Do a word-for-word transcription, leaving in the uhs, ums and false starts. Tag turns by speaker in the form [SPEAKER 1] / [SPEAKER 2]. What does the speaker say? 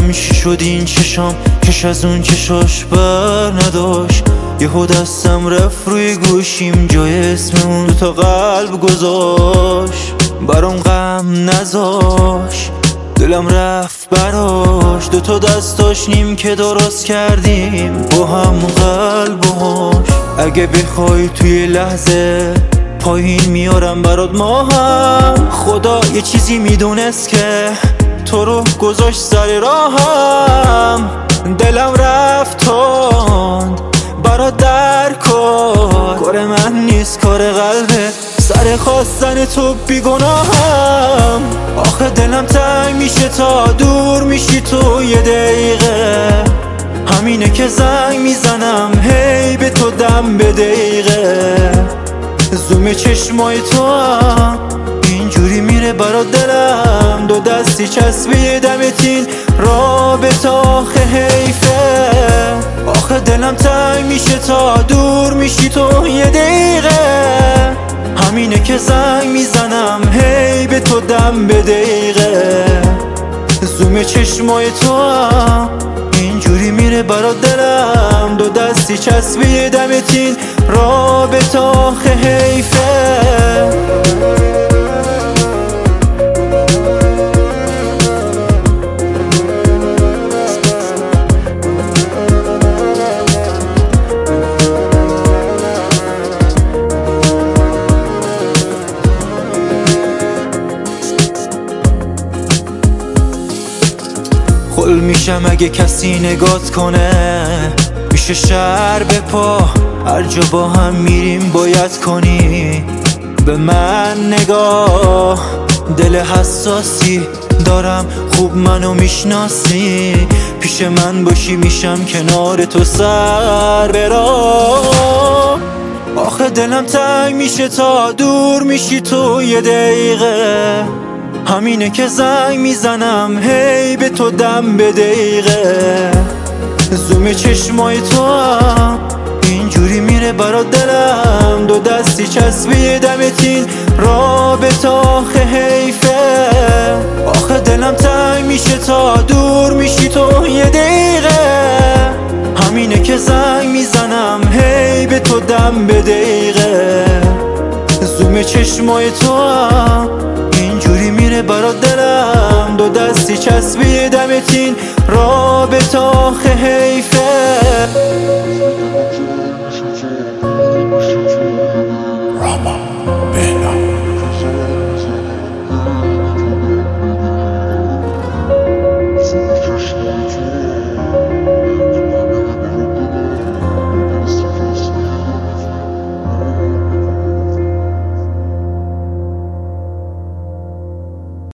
[SPEAKER 1] نمیدونم چی شد این چشام، کش از اون چشاش بر نداشت. یهو دستم رفت روی گوشیم، جای اسم اون دوتا قلب گذاشت. برام غم نذاش، دلم رفت براش. دوتا دستاش نیم که درست کردیم با هم قلبهاش. اگه بخوای توی لحظه پایین میارم برات ما هم. خدا یه چیزی میدونست که تو رو گذاشت سر راهم. دلم رفت تند برات در کار، کار من نیست کار قلبه، سر خواستن تو بیگناهم. آخه دلم تنگ میشه تا دور میشی تو یه دقیقه. همینه که زنگ میزنم هی به تو دم به دقیقه. زوم چشمای تو هم اینجوری میره برا دلم. دو دستی چسبی دمتین رابطه آخه حیفه. آخه دلم تنگ میشه تا دور میشی تو یه دقیقه. همینه که زنگ میزنم هی به تو دم به دقیقه. زوم چشمای تو هم اینجوری میره برا دلم. دو دستی چسبی دمتین رابطه آخه حیفه. خل میشم اگه کسی نگات کنه، میشه شهر به پا. هر جا با هم میریم باید کنی به من نگاه. دل حساسی دارم خوب منو میشناسی، پیش من باشی میشم کنار تو سر برا. آخه دلم تنگ میشه تا دور میشی تو یه دقیقه. همینه که زنگ میزنم هی به تو دم به دقیقه. زوم چشمای تو هم اینجوری میره برا دلم. دو دستی چسبی دمتین رابطه آخه حیفه. آخه دلم تنگ میشه تا دور میشی تو یه دقیقه. همینه که زنگ میزنم هی به تو دم به دقیقه. زوم چشمای تو هم اینجوری میره برا دلم. دو دستی چسبی دمتین رابطه آخه حیفه.